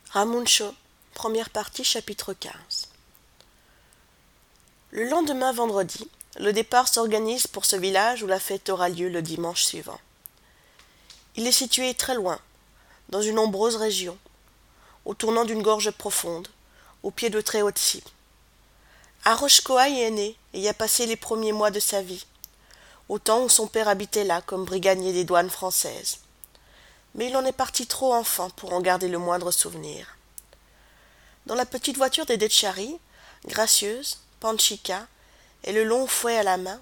Ramuncho, première partie, chapitre 15. Le lendemain vendredi, le départ s'organise pour ce village où la fête aura lieu le dimanche suivant. Il est situé très loin, dans une ombreuse région, au tournant d'une gorge profonde, au pied de très hautes cimes. Aroshkoa y est né et y a passé les premiers mois de sa vie, au temps où son père habitait là comme brigadier des douanes françaises. Mais il en est parti trop enfant pour en garder le moindre souvenir. Dans la petite voiture des Detchari, gracieuse, Panchika, et le long fouet à la main,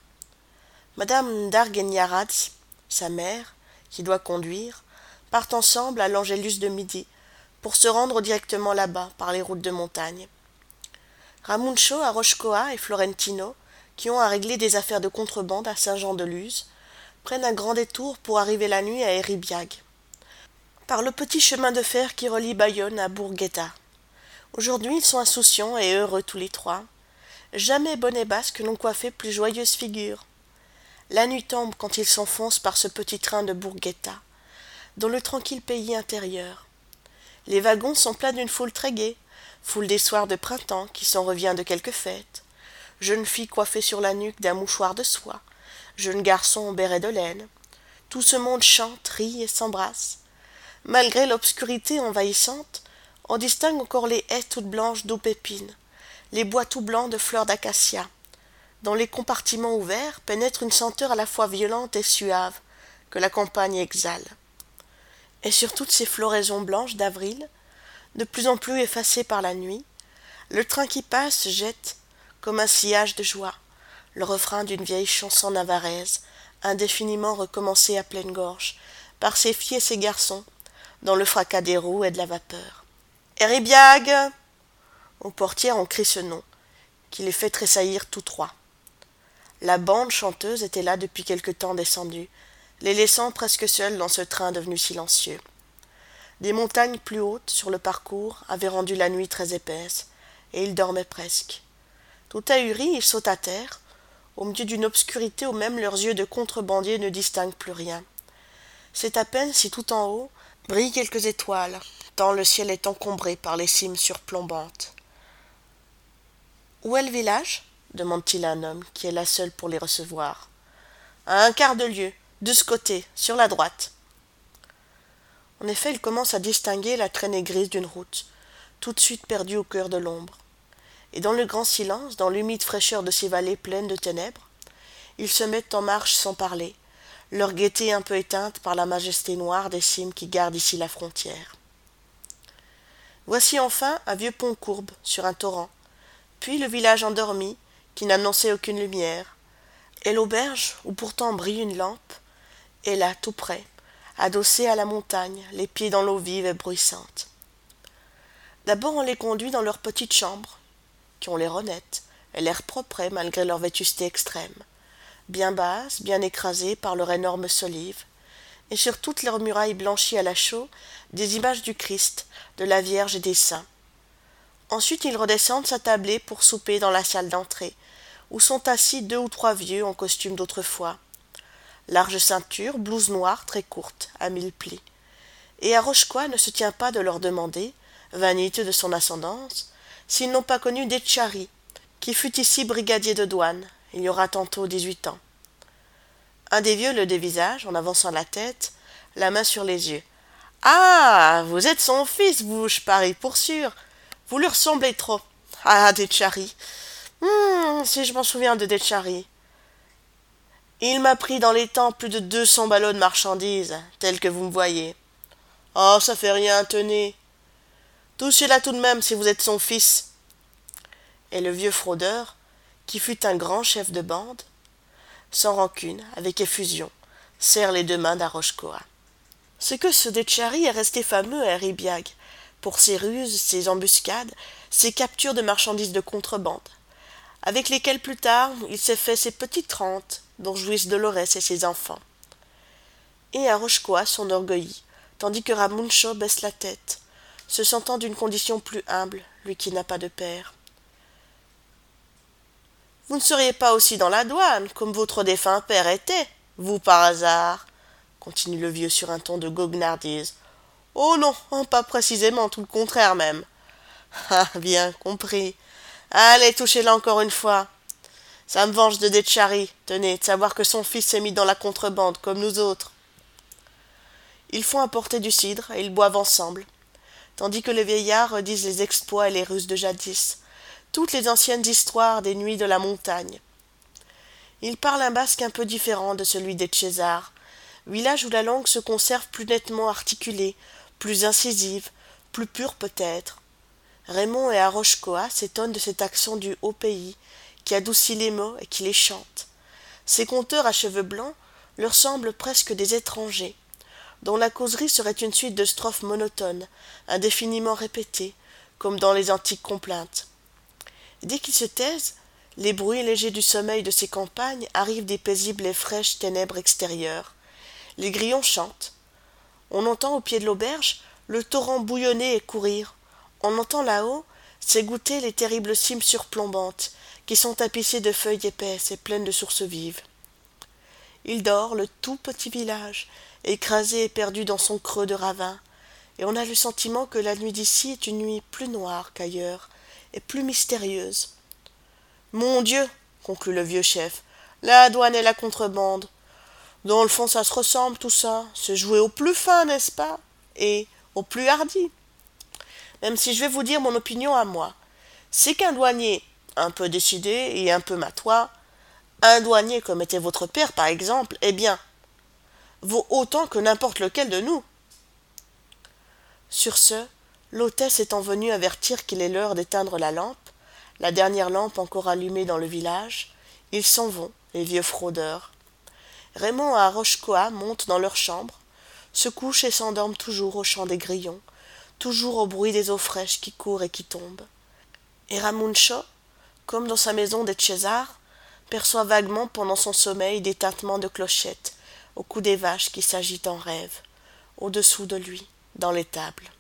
Madame Dargueniaradze, sa mère, qui doit conduire, partent ensemble à l'Angélus de midi pour se rendre directement là-bas par les routes de montagne. Ramuncho, Aroshkoa et Florentino, qui ont à régler des affaires de contrebande à Saint-Jean-de-Luz, prennent un grand détour pour arriver la nuit à Eribiag, par le petit chemin de fer qui relie Bayonne à Bourgueta. Aujourd'hui, ils sont insouciants et heureux tous les trois. Jamais bonnet basque n'ont coiffé plus joyeuse figure. La nuit tombe quand ils s'enfoncent par ce petit train de Bourgueta, dans le tranquille pays intérieur. Les wagons sont pleins d'une foule très gaie, foule des soirs de printemps qui s'en revient de quelque fête. Jeunes filles coiffées sur la nuque d'un mouchoir de soie, jeunes garçons en béret de laine. Tout ce monde chante, rit et s'embrasse. Malgré l'obscurité envahissante, on distingue encore les haies toutes blanches d'aubépines, les bois tout blancs de fleurs d'acacia. Dans les compartiments ouverts pénètre une senteur à la fois violente et suave, que la campagne exhale. Et sur toutes ces floraisons blanches d'avril, de plus en plus effacées par la nuit, le train qui passe jette, comme un sillage de joie, le refrain d'une vieille chanson navarraise, indéfiniment recommencée à pleine gorge, par ces filles et ces garçons, dans le fracas des roues et de la vapeur. Eribiag! Aux portières on crie ce nom, qui les fait tressaillir tous trois. La bande chanteuse était là depuis quelque temps descendue, les laissant presque seuls dans ce train devenu silencieux. Des montagnes plus hautes sur le parcours avaient rendu la nuit très épaisse, et ils dormaient presque. Tout ahuris, ils sautent à terre, au milieu d'une obscurité où même leurs yeux de contrebandiers ne distinguent plus rien. C'est à peine si tout en haut brillent quelques étoiles, tant le ciel est encombré par les cimes surplombantes. « Où est le village ?» demande-t-il à un homme qui est là seul pour les recevoir. « À un quart de lieue, de ce côté, sur la droite. » En effet, il commence à distinguer la traînée grise d'une route, tout de suite perdue au cœur de l'ombre. Et dans le grand silence, dans l'humide fraîcheur de ces vallées pleines de ténèbres, ils se mettent en marche sans parler, leur gaieté un peu éteinte par la majesté noire des cimes qui gardent ici la frontière. Voici enfin un vieux pont courbe sur un torrent, puis le village endormi qui n'annonçait aucune lumière, et l'auberge où pourtant brille une lampe, est là tout près, adossée à la montagne, les pieds dans l'eau vive et bruissante. D'abord on les conduit dans leurs petites chambres, qui ont l'air honnêtes et l'air propre malgré leur vétusté extrême, bien basses, bien écrasées par leur énorme solive, et sur toutes leurs murailles blanchies à la chaux, des images du Christ, de la Vierge et des saints. Ensuite ils redescendent s'attabler pour souper dans la salle d'entrée, où sont assis 2 ou 3 vieux en costume d'autrefois. Large ceinture, blouse noire très courte, à 1000 plis. Et Aroshkoa ne se tient pas de leur demander, vaniteux de son ascendance, s'ils n'ont pas connu Detchari, qui fut ici brigadier de douane, il y aura tantôt 18 ans. Un des vieux le dévisage, en avançant la tête, la main sur les yeux. « Ah, vous êtes son fils, vous, je parie, pour sûr. Vous lui ressemblez trop. Ah, Detchari. Si je m'en souviens de Detchari. Il m'a pris dans les temps plus de 200 ballots de marchandises, tels que vous me voyez. Oh, ça fait rien, tenez. Touchez-la tout de même si vous êtes son fils. » Et le vieux fraudeur, qui fut un grand chef de bande, sans rancune, avec effusion, serre les 2 mains d'Aroshkoa. C'est que ce Detchari est resté fameux à Eribiag, pour ses ruses, ses embuscades, ses captures de marchandises de contrebande, avec lesquelles plus tard il s'est fait ses petites rentes, dont jouissent Dolores et ses enfants. Et Aroshkoa s'enorgueillit, tandis que Ramuncho baisse la tête, se sentant d'une condition plus humble, lui qui n'a pas de père. « Vous ne seriez pas aussi dans la douane, comme votre défunt père était, vous par hasard ?» continue le vieux sur un ton de goguenardise. « Oh non, pas précisément, tout le contraire même. Ah, bien compris. Allez, touchez-la encore une fois. Ça me venge de Detchari, tenez, de savoir que son fils s'est mis dans la contrebande, comme nous autres. Ils font apporter du cidre, et ils boivent ensemble, tandis que les vieillards redisent les exploits et les ruses de jadis, toutes les anciennes histoires des nuits de la montagne. Ils parlent un basque un peu différent de celui d'Etchezar, village où la langue se conserve plus nettement articulée, plus incisive, plus pure peut-être. Raymond et Arochkoa s'étonnent de cet accent du haut pays, qui adoucit les mots et qui les chante. Ces conteurs à cheveux blancs leur semblent presque des étrangers, dont la causerie serait une suite de strophes monotones, indéfiniment répétées, comme dans les antiques complaintes. Dès qu'ils se taisent, les bruits légers du sommeil de ces campagnes arrivent des paisibles et fraîches ténèbres extérieures. Les grillons chantent. On entend au pied de l'auberge le torrent bouillonner et courir. On entend là-haut s'égoutter les terribles cimes surplombantes, qui sont tapissées de feuilles épaisses et pleines de sources vives. Il dort, le tout petit village, écrasé et perdu dans son creux de ravin, et on a le sentiment que la nuit d'ici est une nuit plus noire qu'ailleurs, et plus mystérieuse. Mon Dieu, conclut le vieux chef, la douane et la contrebande. Dans le fond, ça se ressemble tout ça, c'est joué au plus fin, n'est-ce pas, et au plus hardi. Même si je vais vous dire mon opinion à moi, c'est qu'un douanier un peu décidé et un peu matois, un douanier comme était votre père par exemple, eh bien, vaut autant que n'importe lequel de nous. Sur ce, l'hôtesse étant venue avertir qu'il est l'heure d'éteindre la lampe, la dernière lampe encore allumée dans le village, ils s'en vont, les vieux fraudeurs. Raymond et Arochkoa montent dans leur chambre, se couchent et s'endorment toujours au chant des grillons, toujours au bruit des eaux fraîches qui courent et qui tombent. Et Ramuncho, comme dans sa maison d'Etchezar, perçoit vaguement pendant son sommeil des tintements de clochettes au cou des vaches qui s'agitent en rêve, au-dessous de lui, dans l'étable.